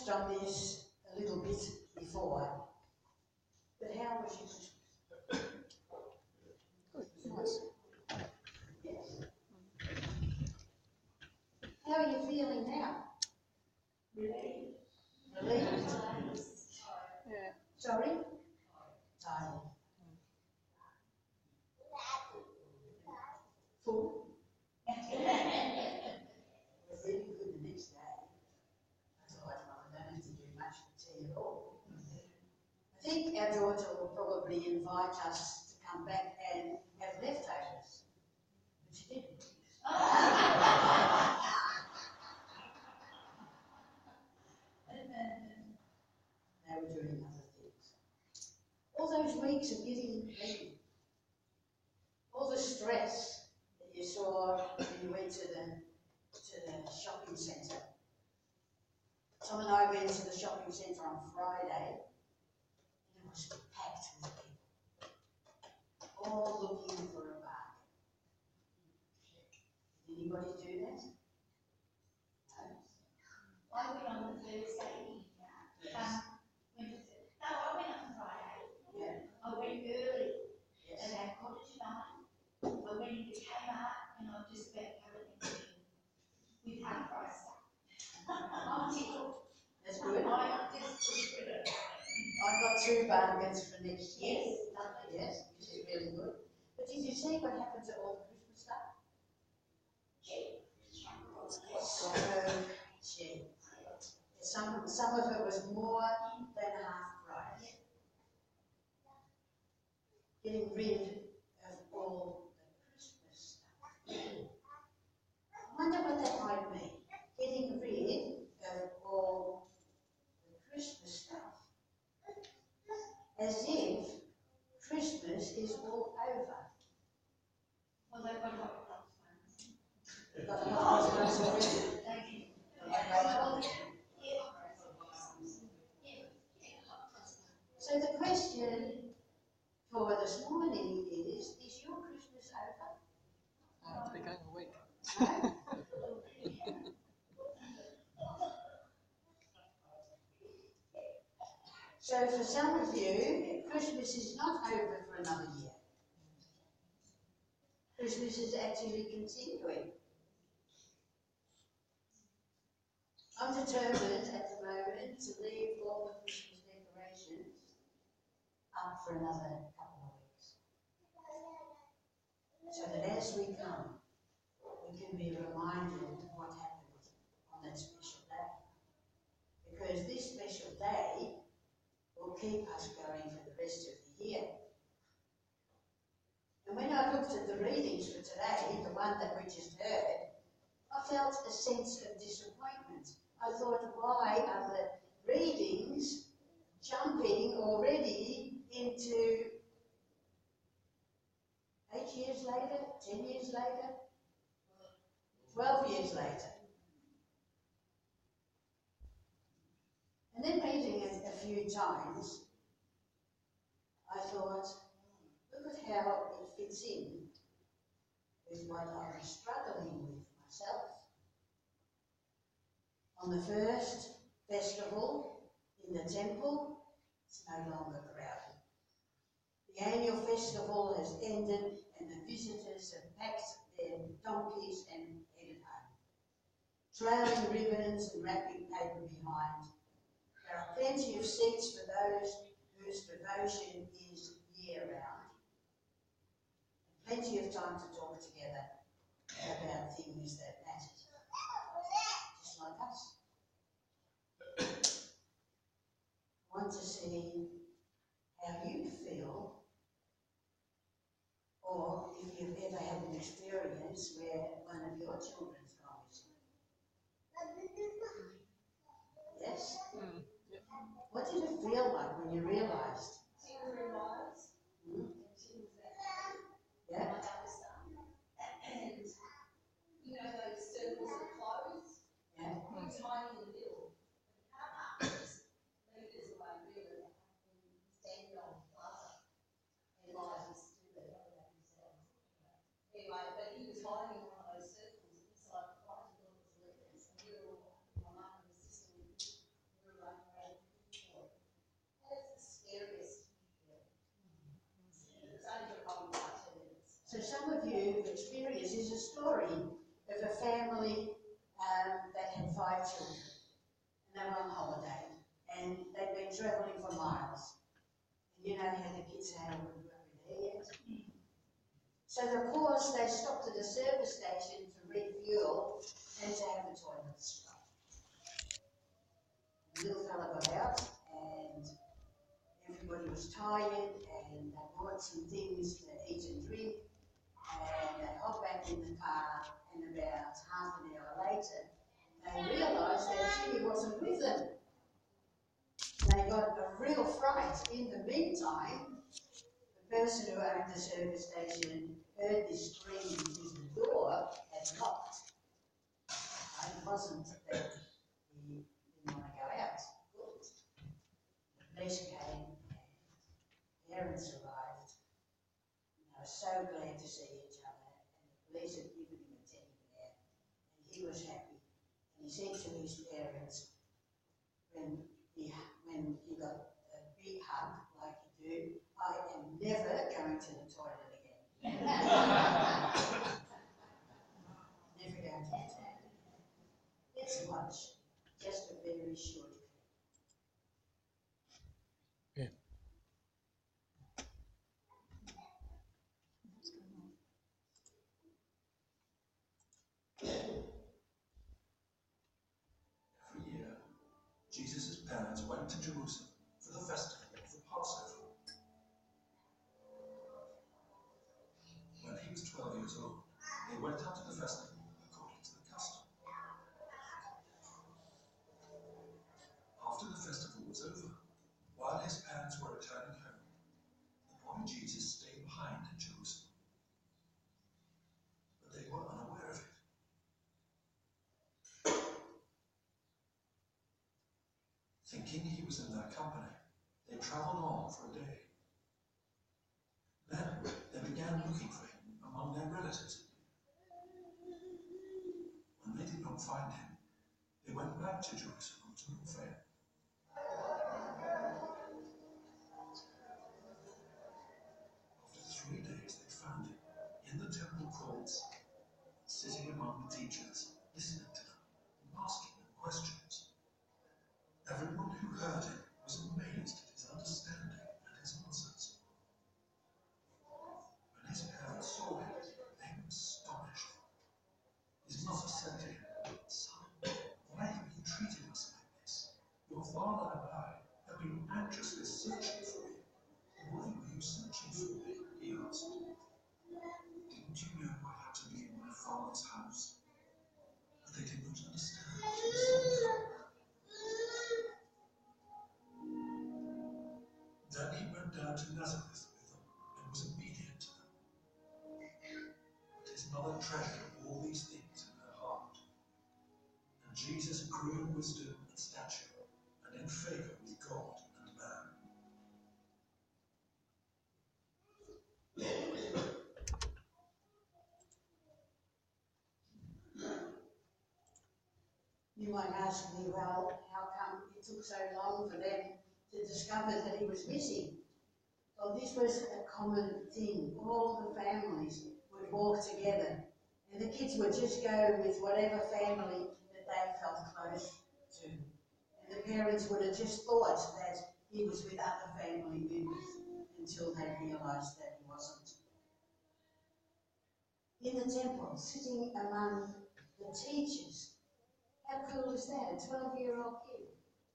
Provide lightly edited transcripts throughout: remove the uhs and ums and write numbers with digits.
touched on this a little bit before, but how was your Christmas? Nice. Yes. How are you feeling now? Relieved. Relieved? Yeah. Sorry? Tired. Full? It was really good the next day. I thought, well, I don't have to do much for tea at all. I think our daughter will probably invite us to come back and have leftovers. But she didn't. They were doing other things. All those weeks of getting ready, all the stress that you saw when you went to the shopping centre. Tom and I went to the shopping centre on Friday, and it was packed with people, all looking for a bargain. Did anybody do that? No? I went on the Thursday. Yes. When was it? No, I went on Friday. Yeah. I went early Yes. at our cottage night. I went into Kmart and I just about covered everything with half price stuff. I'm tickled. That's good. I just put it. I've got 2 bargains for next year. Yes, lovely. Yes, which is really good. But did you see what happened to all the Christmas stuff? Cheap. So cheap. Some of it was more than half price. Getting rid of all the Christmas stuff. I wonder what that might mean. Getting rid of all the Christmas stuff. As if Christmas is all over. Well, they've got hot cross ones. You've got a lot of Christmas already. Thank you. So the question for this morning is your Christmas over? It's been going a week. No? So for some of you, Christmas is not over for another year. Christmas is actually continuing. I'm determined at the moment to leave all the Christmas decorations up for another couple of weeks. So that as we come, we can be reminded of what happened on that special day. Because this special day will keep us going for the rest of the year. And when I looked at the readings for today, the one that we just heard, I felt a sense of disappointment. I thought, why are the readings jumping already into 8 years later, 10 years later, 12 years later? And then reading it a few times, I thought, look at how it fits in with what I was struggling with myself. On the first festival in the temple, it's no longer crowded. The annual festival has ended and the visitors have packed their donkeys and headed home, trailing ribbons and wrapping paper behind. There are plenty of seats for those whose devotion is year-round, and plenty of time to talk together about things that matter, just like us. I want to see how you feel, or if you've ever had an experience where one of your children's gone missing. Yes? Yep. What did it feel like when you realised? Hmm? Yeah? And you know those circles of clothes? Yeah? Tiny in the middle. You can't just leave it as a way really. Stand on plaza. And life is still there. Anyway, but he was hiding in one of those circles inside the closet. And we were all, my mum and my sister, we were family that had 5 children, and they were on holiday, and they'd been travelling for miles. And you know how the kids had a good run with their yet. So of course they stopped at a service station to refuel and to have the toilets. The little fella got out and everybody was tired and they bought some things to eat and drink and they hopped back in the car and about half an hour later they realised that Jimmy wasn't with them. They got a real fright. In the meantime, the person who owned the service station heard this scream because the door had locked. It wasn't that he didn't want to go out. Good. The police came and parents arrived. And they were so glad to see each other. And the police had given him a teddy bear. And he was happy. And he said to his parents, when he got a big hug like you do, I am never going to the toilet again. Never going to the toilet again. It's much, just a very short clip. Every year, Jesus' parents went to Jerusalem for the festival of the Passover. When he was 12 years old, they went up to the festival according to the custom. After the festival was over, while his parents were returning home, the boy Jesus stayed behind in Jerusalem. But they were unaware of it. Thinking he was in their company, they travelled on for a day. Then they began looking for him among their relatives. When they did not find him, they went back to Jerusalem to look for him. After 3 days, they found him in the temple courts, sitting among the teachers, listening to them and asking them questions. Everyone who heard him was amazed at his understanding and his answers. When his parents saw him, they were astonished. His mother said to him, "Son, why have you treated us like this? Your father and I have been anxiously searching for you." "Why were you searching for me?" he asked. "Didn't you know I had to be in my father's house?" But they did not understand what he was saying. Then he went down to Nazareth with them and was obedient to them. But his mother treasured all these things in her heart. And Jesus grew in wisdom and stature and in favour with God and man. You might ask me, well, how come it took so long for them to discover that he was missing? Well, this was a common thing. All the families would walk together, and the kids would just go with whatever family that they felt close to. And the parents would have just thought that he was with other family members until they realised that he wasn't. In the temple, sitting among the teachers. How cool is that? A 12-year-old kid.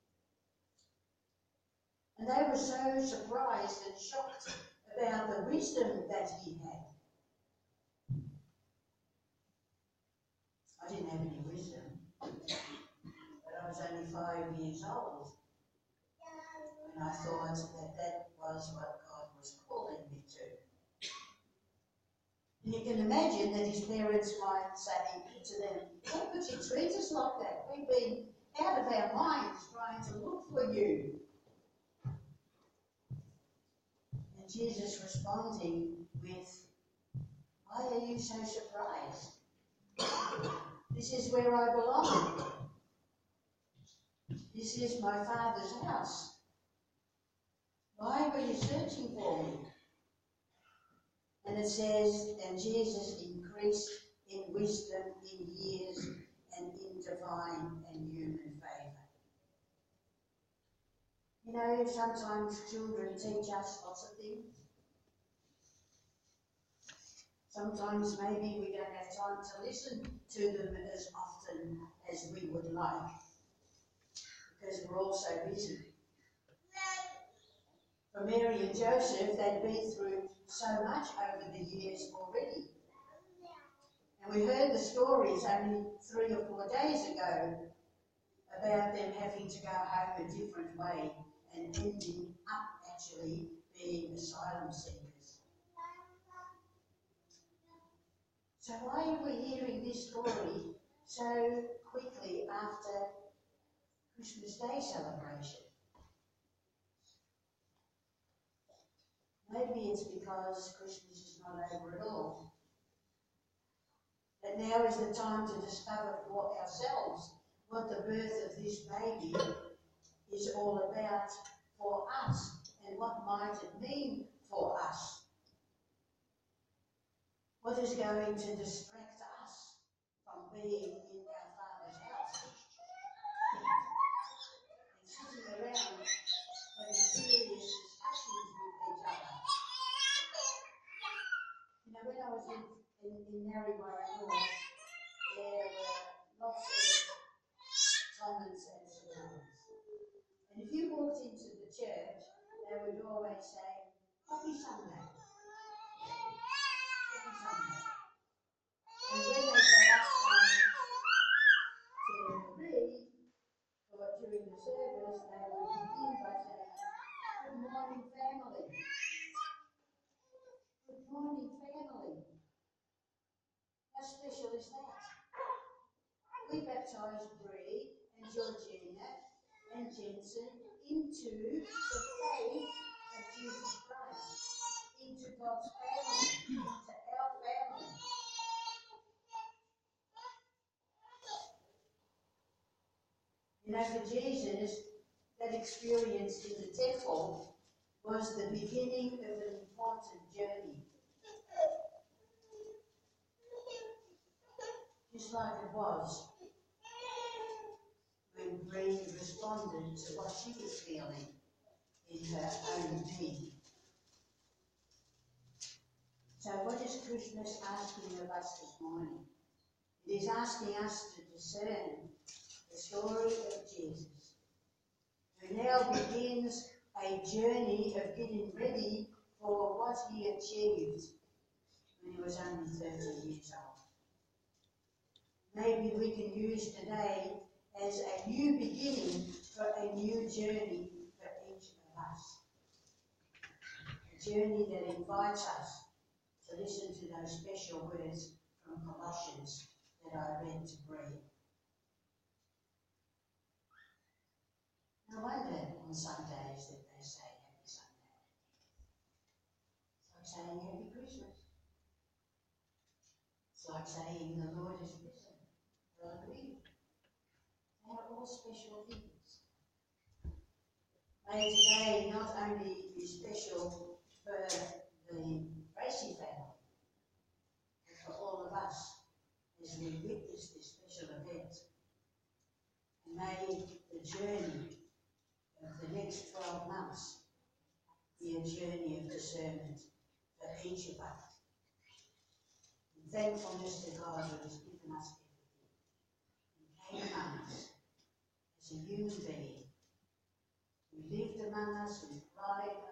And they were so surprised and shocked about the wisdom that he had. I didn't have any wisdom, but I was only 5 years old. And I thought that that was what God was calling me to. And you can imagine that his parents might say to them, "Why would you treat us like that? We've been out of our minds trying to look for you." And Jesus responding with, "Why are you so surprised? This is where I belong. This is my Father's house. Why were you searching for me?" And it says, and Jesus increased in wisdom, in years, and in divine and human favour. You know, sometimes children teach us lots of things. Sometimes maybe we don't have time to listen to them as often as we would like, because we're all so busy. For Mary and Joseph, they'd been through so much over the years already. And we heard the stories only 3 or 4 days ago about them having to go home a different way and ending up actually being asylum seekers. So why are we hearing this story so quickly after Christmas Day celebration? Maybe it's because Christmas is not over at all. That now is the time to discover for ourselves what the birth of this baby is all about for us and what might it mean for us. What is going to distract us from being in our Father's house and sitting around having serious discussions with each other? You know, when I was in Narrabri North, there were lots of Tomans and Summers. And if you walked into the church, they would always say, Happy Sunday. Happy Sunday. And when they got up to read, or during the service, they would begin by saying, Good morning, family. Good morning, family. How special is that? We baptised Bree and Georgina and Jensen into the faith of Jesus Christ, into God's family, into our family. You know, for Jesus, that experience in the temple was the beginning of an important journey. Just like it was when Bree responded to what she was feeling in her own being. So what is Christmas asking of us this morning? It is asking us to discern the story of Jesus, who now begins a journey of getting ready for what he achieved when he was only 30 years old. Maybe we can use today as a new beginning for a new journey for each of us. A journey that invites us to listen to those special words from Colossians that I read to Bree. No wonder on Sundays that they say Happy Sunday. It's like saying Happy Christmas. It's like saying the Lord is risen. Hallelujah. They are all special things. May today not only be special for the Tracy family, but for all of us as we witness this special event. And may the journey of the next 12 months be a journey of discernment for each of us. And thankfulness to God who has given us everything. He came among us as a human being, who lived among us, who cried